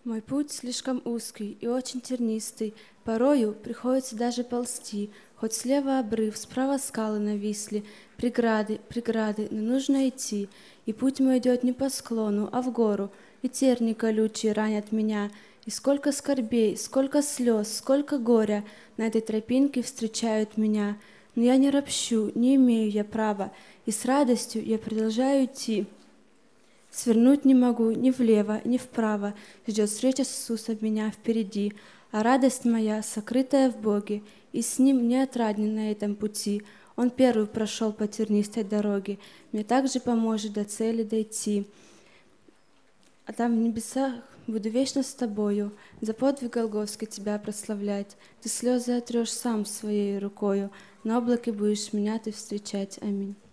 Мой путь слишком узкий и очень тернистый, порою приходится даже ползти, хоть слева обрыв, справа скалы нависли, преграды, преграды, но нужно идти, и путь мой идет не по склону, а в гору, и терни колючие ранят меня, и сколько скорбей, сколько слез, сколько горя на этой тропинке встречают меня, но я не ропщу, не имею я права, и с радостью я продолжаю идти. Свернуть не могу ни влево, ни вправо, ждет встреча с Иисусом меня впереди, а радость моя, сокрытая в Боге, и с Ним не отраден на этом пути. Он первый прошел по тернистой дороге, мне также поможет до цели дойти. А там в небесах буду вечно с тобою, за подвиг Голгофский тебя прославлять. Ты слезы отрешь сам своей рукою, на облаке будешь меня ты встречать. Аминь.